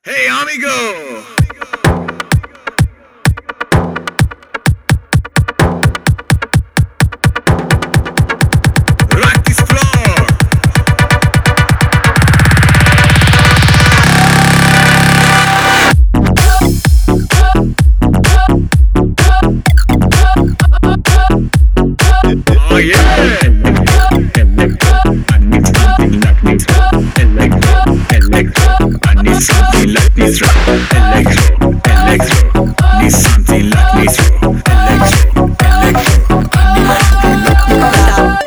Hey amigo! Rock this floor! Oh yeah! I need something like nitro. Electro, electro. Need something like nitro. Electro, electro. I need something like nitro.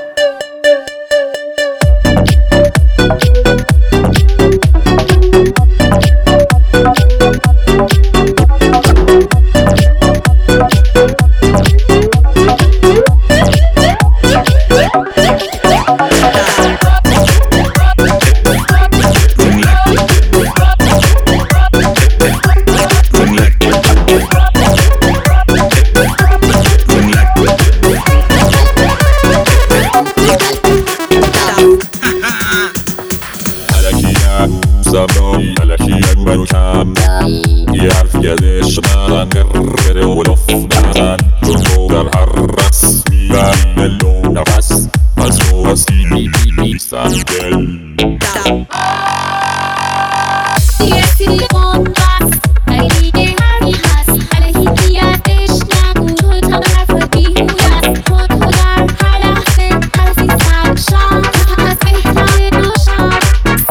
زبانی علکی اکبر و کم یه حرف یادش نزن قرقره و لف نزن چون تو در هر رسمی و ملو نفس از تو هستی نیستن دل یه سری بومبست خیلی که حرفی هست علیه بیادش نگو چون تا حرف بیهوی است چون تو در هر لحظه حرفی سرشان از بهتره باشم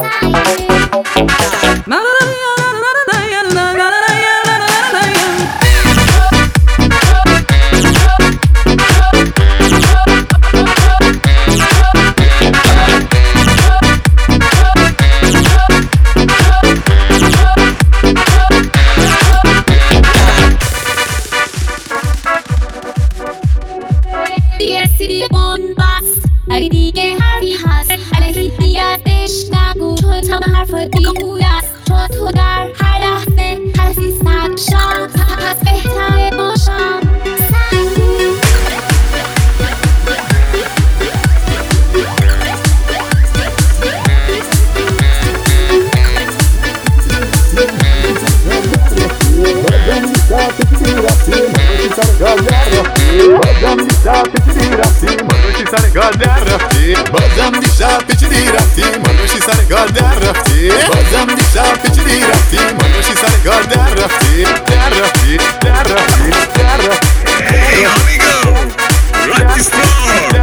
یه سری بومبست اگه دیگه حرفی هست علیه بیادش نگو چون تا حرف بیهوی است چون تو در هر لحظه حرفی سرشان پس بهتره باشم بازم دیشب پیچیدی رفتی مالوشی سر کار در رفتی بازم دیشب پیچیدی رفتی مالوشی سر کار در رفتی در رفتی در رفتی در رفتی Hey amigo! Rock this floor!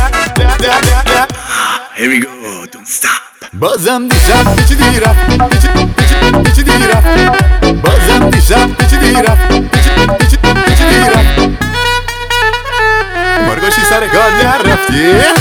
Here we go, don't stop! بازم دیشب پیچیدی رفتی پیچیدی رفتی بازم دیشب پیچیدی رفتی پیچیدی رفتی مالوشی سر کار در رفتی